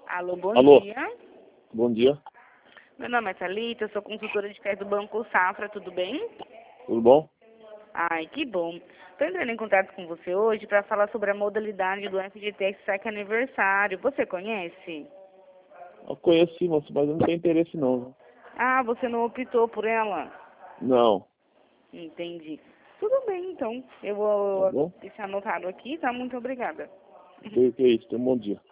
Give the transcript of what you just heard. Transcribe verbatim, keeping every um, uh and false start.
Alô, bom Alô. dia. Bom dia. Meu nome é Thalita, eu sou consultora de crédito do Banco Safra, tudo bem? Tudo bom? Ai, que bom. Estou entrando em contato com você hoje para falar sobre a modalidade do F G T X Sec Aniversário. Você conhece? Eu conheci, moço, mas eu não tenho interesse não. Viu? Ah, você não optou por ela? Não. Entendi. Tudo bem, então. Eu Tá vou bom? deixar anotado aqui, tá? Muito obrigada. Que, que é isso? Tenha um bom dia.